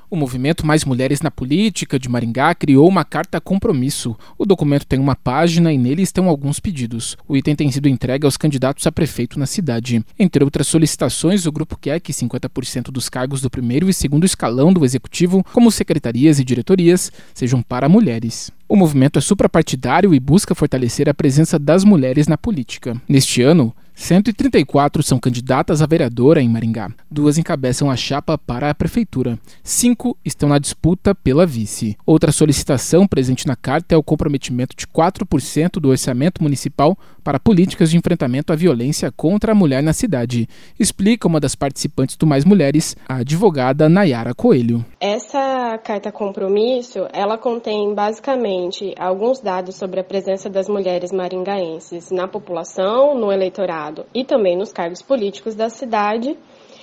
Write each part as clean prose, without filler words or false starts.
O movimento Mais Mulheres na Política de Maringá criou uma carta compromisso. O documento tem uma página e nele estão alguns pedidos. O item tem sido entregue aos candidatos a prefeito na cidade. Entre outras solicitações, o grupo quer que 50% dos cargos do primeiro e segundo escalão do executivo, como secretarias e diretorias, sejam para mulheres. O movimento é suprapartidário e busca fortalecer a presença das mulheres na política. Neste ano, 134 são candidatas a vereadora em Maringá. 2 encabeçam a chapa para a prefeitura. 5 estão na disputa pela vice. Outra solicitação presente na carta é o comprometimento de 4% do orçamento municipal para políticas de enfrentamento à violência contra a mulher na cidade. Explica uma das participantes do Mais Mulheres, a advogada Nayara Coelho. Essa carta compromisso, ela contém basicamente alguns dados sobre a presença das mulheres maringaenses na população, no eleitorado e também nos cargos políticos da cidade,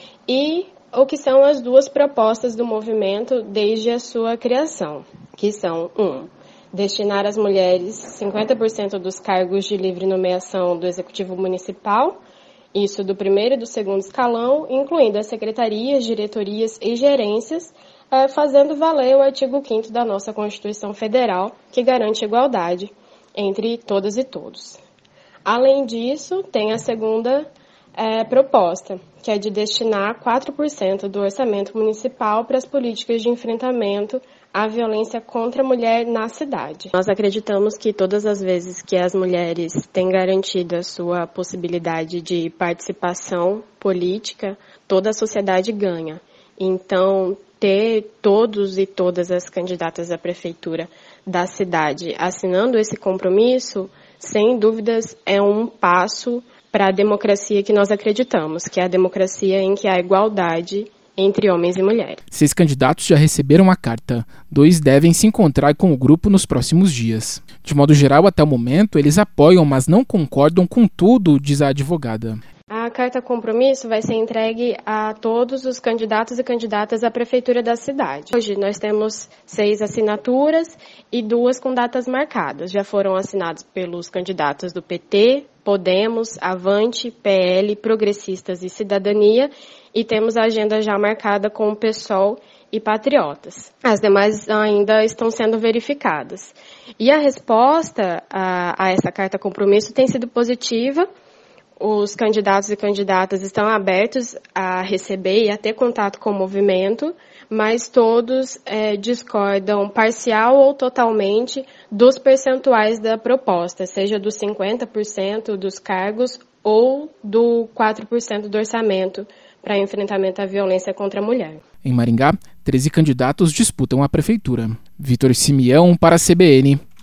e o que são as 2 propostas do movimento desde a sua criação, que são 1. Destinar às mulheres 50% dos cargos de livre nomeação do Executivo Municipal, isso do primeiro e do segundo escalão, incluindo as secretarias, diretorias e gerências, fazendo valer o artigo 5º da nossa Constituição Federal, que garante igualdade entre todas e todos. Além disso, tem a segunda proposta, que é de destinar 4% do orçamento municipal para as políticas de enfrentamento à violência contra a mulher na cidade. Nós acreditamos que todas as vezes que as mulheres têm garantido a sua possibilidade de participação política, toda a sociedade ganha. Então, ter todos e todas as candidatas à prefeitura da cidade assinando esse compromisso, sem dúvidas, é um passo para a democracia que nós acreditamos, que é a democracia em que há igualdade entre homens e mulheres. 6 candidatos já receberam a carta. 2 devem se encontrar com o grupo nos próximos dias. De modo geral, até o momento, eles apoiam, mas não concordam com tudo, diz a advogada. A carta compromisso vai ser entregue a todos os candidatos e candidatas à prefeitura da cidade. Hoje nós temos 6 assinaturas e 2 com datas marcadas. Já foram assinadas pelos candidatos do PT, Podemos, Avante, PL, Progressistas e Cidadania, e temos a agenda já marcada com o PSOL e Patriotas. As demais ainda estão sendo verificadas. E a resposta a essa carta compromisso tem sido positiva. Os candidatos e candidatas estão abertos a receber e a ter contato com o movimento, mas todos discordam parcial ou totalmente dos percentuais da proposta, seja dos 50% dos cargos ou do 4% do orçamento para enfrentamento à violência contra a mulher. Em Maringá, 13 candidatos disputam a prefeitura. Vitor Simeão para a CBN.